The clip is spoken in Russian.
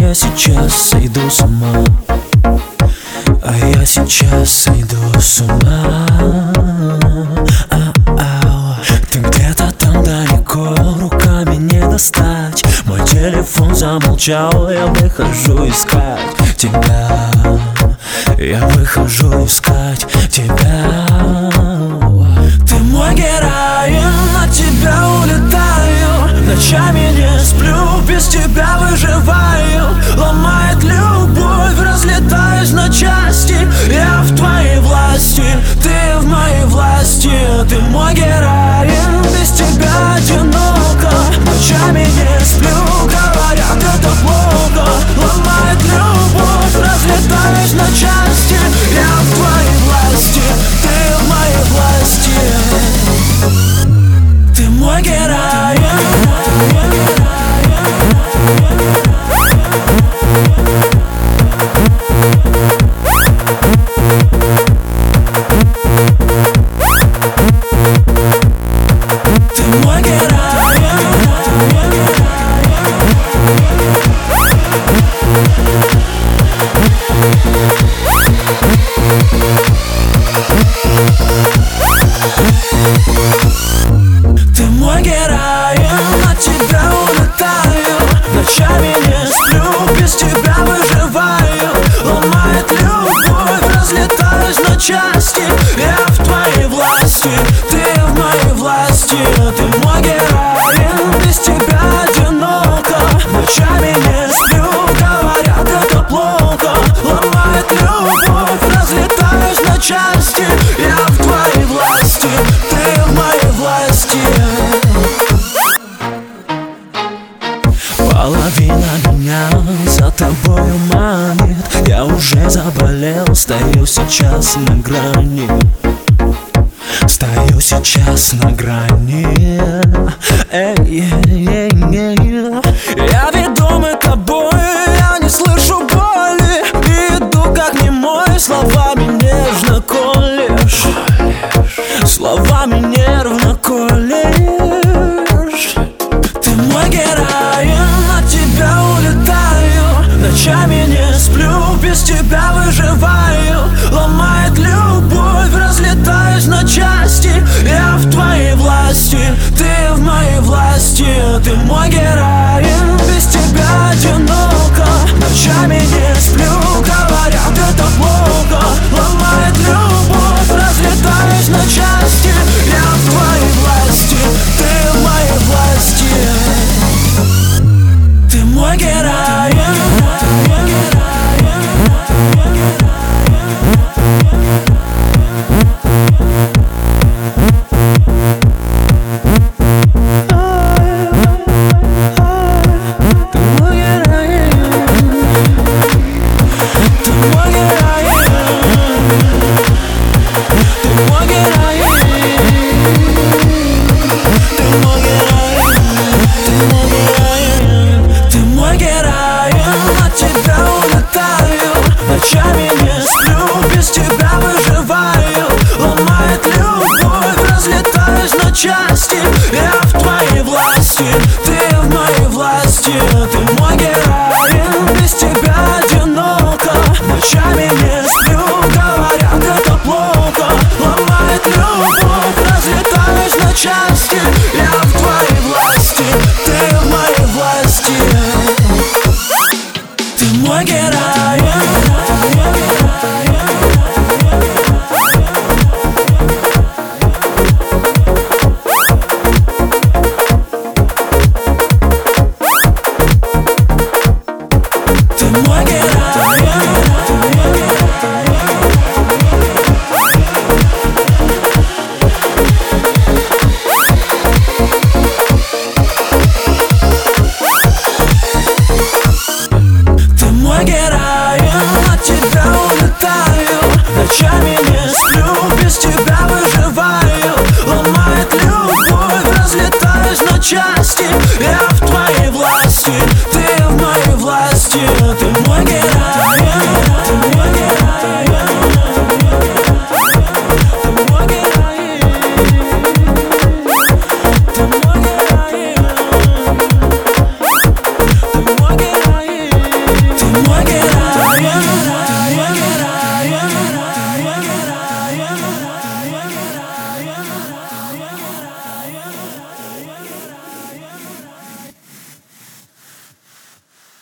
я сейчас сойду с ума, а я сейчас сойду с ума. Ты где-то там далеко, руками не достать. Мой телефон замолчал, я выхожу искать тебя. Я выхожу искать тебя. Ты мой героин, от тебя улетаю. Ночами не сплю, без тебя выживаю. Ломает любовь, разлетаюсь на части. Я в твоей власти, ты в моей власти. Ты мой героин, без тебя одиноко. Ночами не сплю, говорят, это плохо. Ломает любовь, разлетаюсь на части. Я в твоей власти, ты в моей власти. Ты мой героин. Ты мой героин. Ты мой героин, от тебя улетаю. Ночами не сплю, без тебя выживаю. Ломает любовь, разлетаюсь на части. Я в твоей власти, ты в моей власти. Ты мой героин, без тебя одиноко. Ночами не сплю, говорят, это плохо. Ломает любовь, разлетаюсь на части. Я в твоей власти, ты в моей власти. Половина меня за тобою манит. Я уже заболел, стою сейчас на грани. Стою сейчас на грани. Я ведомый тобой, я не слышу боли. Иду как немой, словами нежно колешь. Словами нервно колешь.